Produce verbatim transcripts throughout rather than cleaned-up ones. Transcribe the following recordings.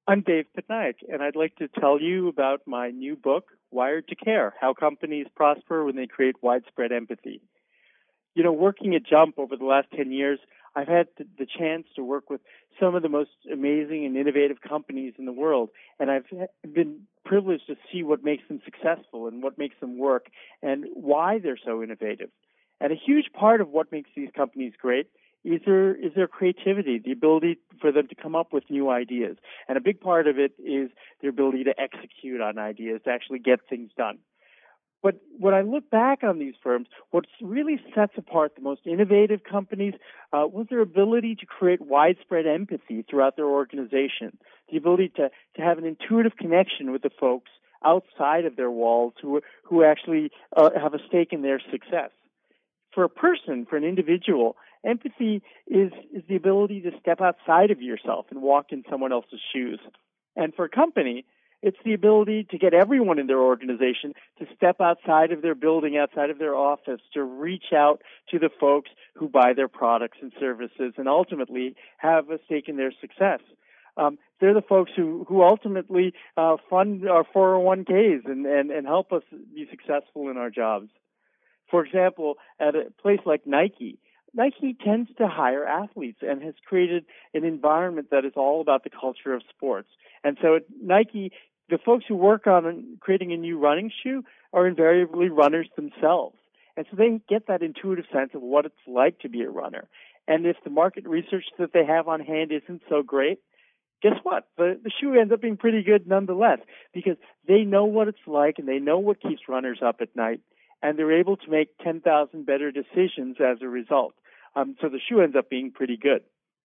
I'm Dave Patnaik, and I'd like to tell you about my new book, Wired to Care, How Companies Prosper When They Create Widespread Empathy. You know, working at Jump over the last ten years, I've had the chance to work with some of the most amazing and innovative companies in the world, and I've been privileged to see what makes them successful and what makes them work and why they're so innovative. And a huge part of what makes these companies great is their, is their creativity, the ability for them to come up with new ideas. And a big part of it is their ability to execute on ideas, to actually get things done. But when I look back on these firms, what really sets apart the most innovative companies uh, was their ability to create widespread empathy throughout their organization, the ability to, to have an intuitive connection with the folks outside of their walls who, who actually uh, have a stake in their success. For a person, for an individual, empathy is, is the ability to step outside of yourself and walk in someone else's shoes. And for a company, it's the ability to get everyone in their organization to step outside of their building, outside of their office, to reach out to the folks who buy their products and services and ultimately have a stake in their success. Um, they're the folks who, who ultimately uh, fund our four oh one k's and, and, and help us be successful in our jobs. For example, at a place like Nike, Nike tends to hire athletes and has created an environment that is all about the culture of sports. And so at Nike, the folks who work on creating a new running shoe are invariably runners themselves. And so they get that intuitive sense of what it's like to be a runner. And if the market research that they have on hand isn't so great, guess what? The, the shoe ends up being pretty good nonetheless because they know what it's like and they know what keeps runners up at night. And they're able to make ten thousand better decisions as a result. Um, so the shoe ends up being pretty good.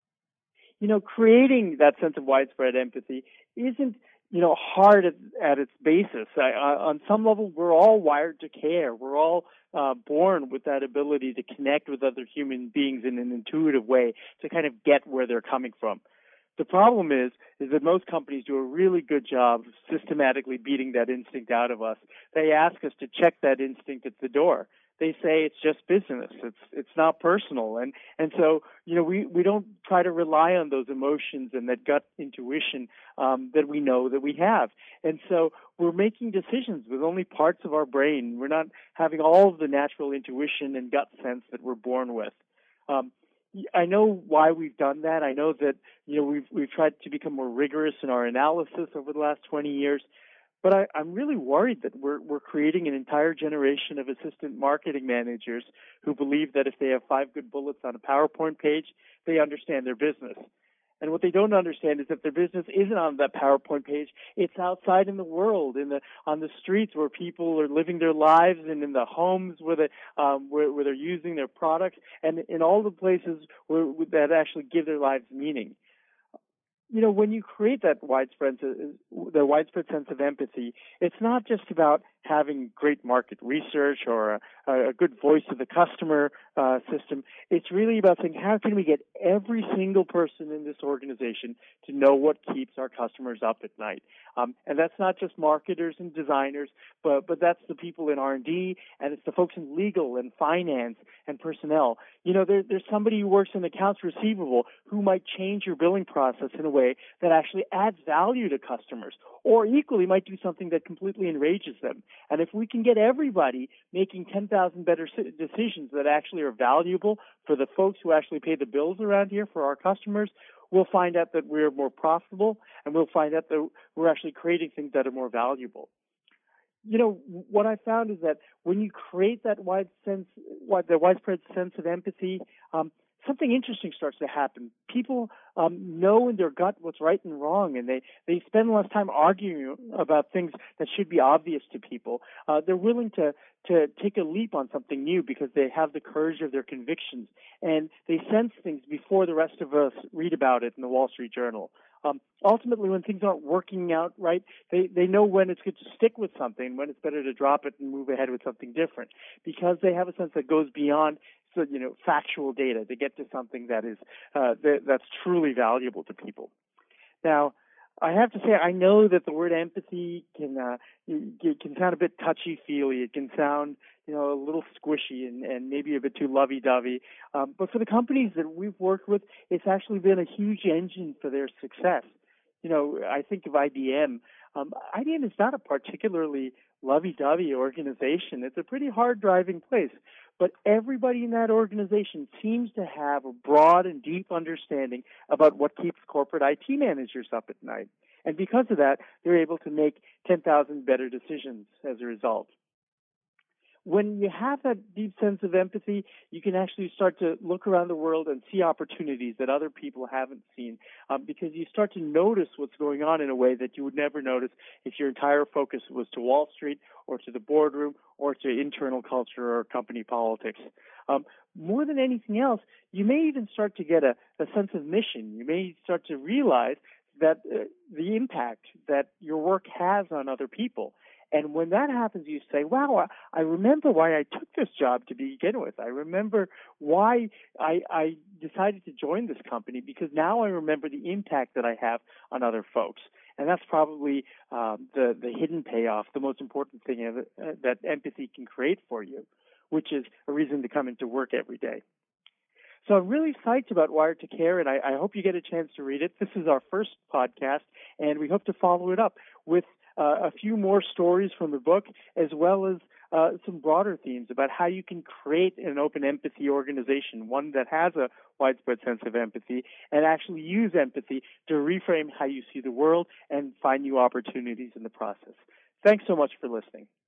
You know, creating that sense of widespread empathy isn't, you know, hard at, at its basis. I, I, on some level, we're all wired to care. We're all uh, born with that ability to connect with other human beings in an intuitive way to kind of get where they're coming from. The problem is, is that most companies do a really good job of systematically beating that instinct out of us. They ask us to check that instinct at the door. They say it's just business. It's it's not personal, and and so you know we we don't try to rely on those emotions and that gut intuition um, that we know that we have. And so we're making decisions with only parts of our brain. We're not having all of the natural intuition and gut sense that we're born with. Um, I know why we've done that. I know that, you know, we've we've tried to become more rigorous in our analysis over the last twenty years. But I, I'm really worried that we're we're creating an entire generation of assistant marketing managers who believe that if they have five good bullets on a PowerPoint page, they understand their business. And what they don't understand is that their business isn't on that PowerPoint page. It's outside in the world, in the on the streets where people are living their lives, and in the homes where they um, where, where they're using their products, and in all the places where that actually give their lives meaning. You know, when you create that widespread, the widespread sense of empathy, it's not just about having great market research or a, a good voice of the customer uh, system. It's really about saying, how can we get every single person in this organization to know what keeps our customers up at night? Um, and that's not just marketers and designers, but but that's the people in R and D, and it's the folks in legal and finance and personnel. You know, there, there's somebody who works in accounts receivable who might change your billing process in a way that actually adds value to customers, or equally might do something that completely enrages them. And if we can get everybody making ten thousand better decisions that actually are valuable for the folks who actually pay the bills around here, for our customers, we'll find out that we're more profitable, and we'll find out that we're actually creating things that are more valuable. You know, what I found is that when you create that wide sense, the widespread sense of empathy, um, something interesting starts to happen. People um, know in their gut what's right and wrong, and they, they spend less time arguing about things that should be obvious to people. Uh, they're willing to, to take a leap on something new because they have the courage of their convictions, and they sense things before the rest of us read about it in the Wall Street Journal. Um, ultimately, when things aren't working out right, they, they know when it's good to stick with something, when it's better to drop it and move ahead with something different, because they have a sense that goes beyond, so, you know, factual data to get to something that is uh, that, that's truly valuable to people. Now, I have to say, I know that the word empathy can uh, it can sound a bit touchy-feely. It can sound, you know, a little squishy and, and maybe a bit too lovey-dovey. Um, but for the companies that we've worked with, it's actually been a huge engine for their success. You know, I think of I B M. Um, I B M is not a particularly lovey-dovey organization. It's a pretty hard-driving place. But everybody in that organization seems to have a broad and deep understanding about what keeps corporate I T managers up at night. And because of that, they're able to make ten thousand better decisions as a result. When you have that deep sense of empathy, you can actually start to look around the world and see opportunities that other people haven't seen, um, because you start to notice what's going on in a way that you would never notice if your entire focus was to Wall Street or to the boardroom or to internal culture or company politics. Um, more than anything else, you may even start to get a, a sense of mission. You may start to realize that uh, the impact that your work has on other people. And when that happens, you say, wow, I remember why I took this job to begin with. I remember why I, I decided to join this company, because now I remember the impact that I have on other folks. And that's probably um, the, the hidden payoff, the most important thing of it, uh, that empathy can create for you, which is a reason to come into work every day. So I'm really psyched about Wired to Care, and I, I hope you get a chance to read it. This is our first podcast, and we hope to follow it up with uh, a few more stories from the book, as well as uh, some broader themes about how you can create an open empathy organization, one that has a widespread sense of empathy, and actually use empathy to reframe how you see the world and find new opportunities in the process. Thanks so much for listening.